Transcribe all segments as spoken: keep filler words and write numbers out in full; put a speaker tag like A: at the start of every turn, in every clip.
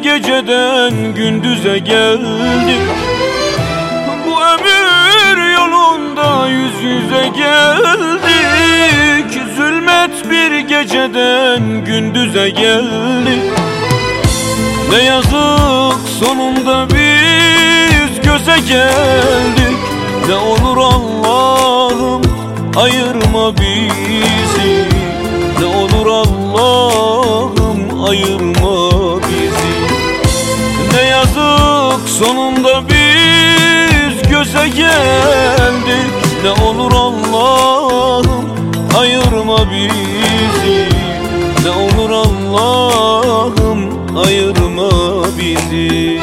A: geceden gündüze geldik. Bu ömür yolunda yüz yüze geldik. Zulmet bir geceden gündüze geldik. Ne yazık sonunda biz göze geldik. Ne olur Allah'ım ayırma bizi. Ne olur Allah'ım ayırma bizi. Ne yazık sonunda biz göze geldik. Ne olur Allah'ım ayırma bizi. Ne olur Allah'ım ayırma bizi.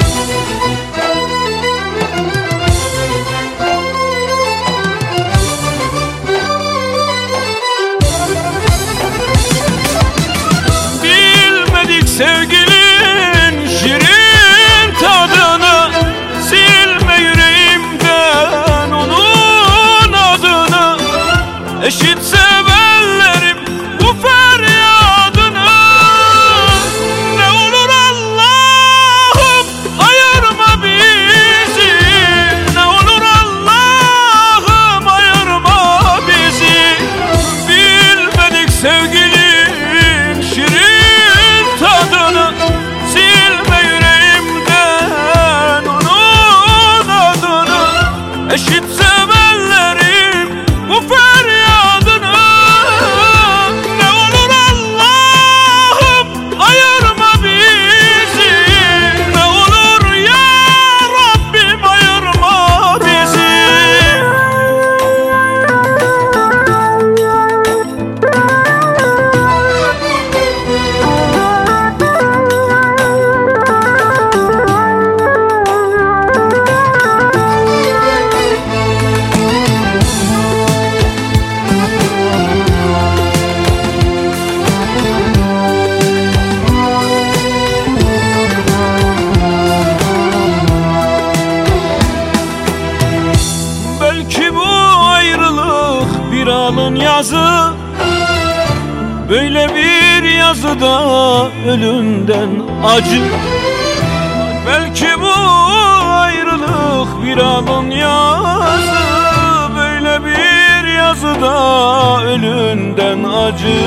A: Bilmedik sevgilin şirin tadını. Silme yüreğimden onun adını. Eşit sevenlerim bu feryadını. Ne olur Allah'ım ayırma bizi. Ne olur Allah'ım ayırma bizi. Bilmedik sevgilin şirin tadını. Silme yüreğimden onun adını. Eşit sevenlerim bu feryadını. Ne olur Allah'ım ayırma bizi. Ne olur ya Rabbim ayırma bizi. Belki bu ayrılık bir alın yazı. Böyle bir yazıda ölümden acı. Belki bu ayrılık bir alın yazı. Böyle bir yazıda ölümden acı.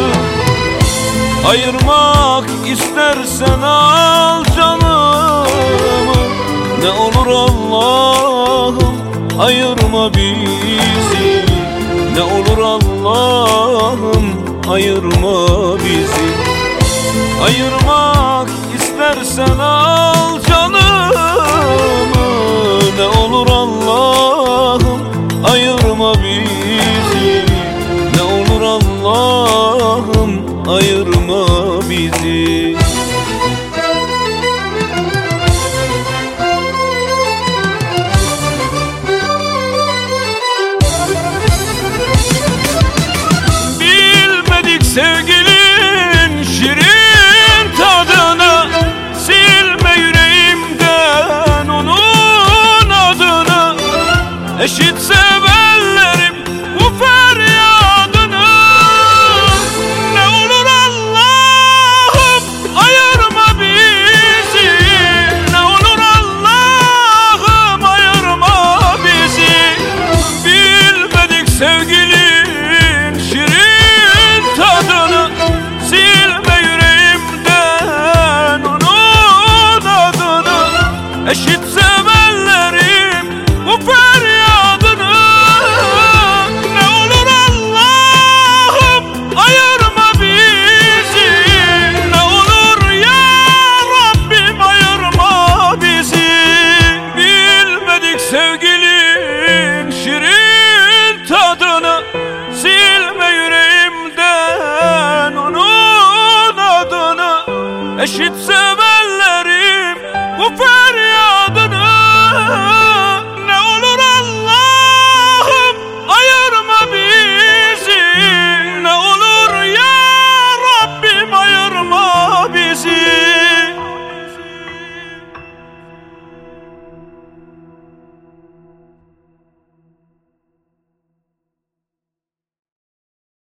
A: Ayırmak istersen al canımı. Ne olur Allah'ım ayırma bizi. Ne olur Allah'ım ayırma bizi. Ayırmak istersen al canımı. Ne olur Allah'ım ayırma bizi. Ne olur Allah'ım ayırma bizi. Sevgilin şirin tadını. Silme yüreğimden onun adını. Eşit sevenlerim bu feryadını. Ne olur Allah'ım ayırma bizi. Ne olur Allah'ım ayırma bizi. Bilmedik sevgilin şirin tadını. Silme yüreğimden onun adını. Eşit sevenlerim bu feryadını. Ne olur Allah'ım ayırma bizi. Ne olur ya Rabbim ayırma bizi. Bilmedik sevgilin şirin tadını. Silme yüreğimden onun adını. Eşit sevenlerim bu feryadını.